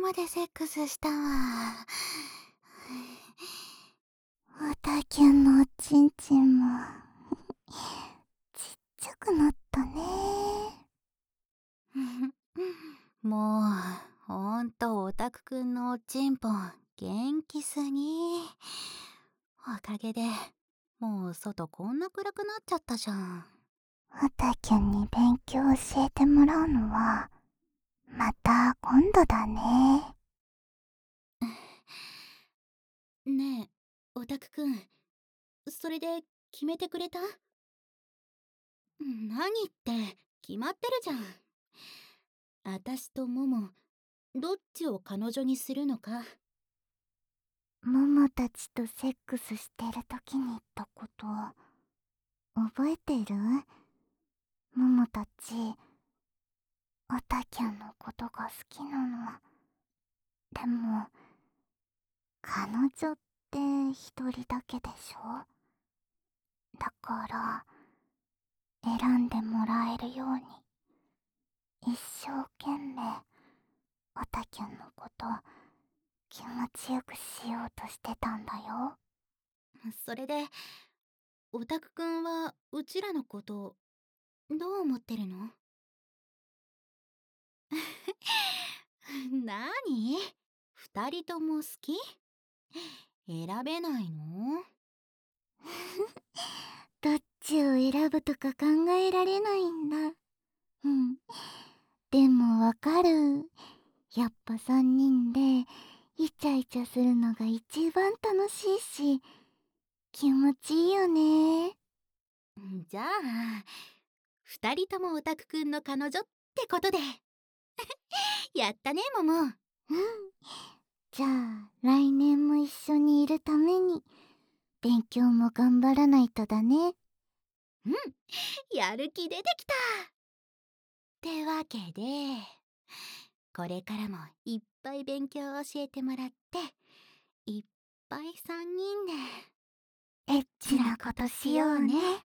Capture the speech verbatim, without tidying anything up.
までセックスしたわ。 おたきゅんのおちんちんもちっちゃくなったね。 もうほんとオタクくんのおちんぽ元気すぎ。おかげでもう外こんな暗くなっちゃったじゃん。 おたきゅんに勉強教えてもらうのはまた今度だね。 ねえオタクくん、それで決めてくれた？何って決まってるじゃん。あたしとモモどっちを彼女にするのか。 モモたちとセックスしてる時に言ったこと覚えてる？モモたちおたきゅんのことが好きなの。でも彼女って一人だけでしょ。だから選んでもらえるように一生懸命おたきゅんのこと気持ちよくしようとしてたんだよ。 それでオタクくんはうちらのことどう思ってるの？なに？二人とも好き？選べないの？ どっちを選ぶとか考えられないんだ。うん。でもわかる。やっぱ三人でイチャイチャするのが一番楽しいし気持ちいいよね。 じゃあ二人ともオタクくんの彼女ってことで。やったねモモ。 うん。じゃあ来年も一緒にいるために勉強も頑張らないとだね。 うん、やる気出てきた。ってわけでこれからもいっぱい勉強を教えてもらっていっぱい三人でエッチなことしようね。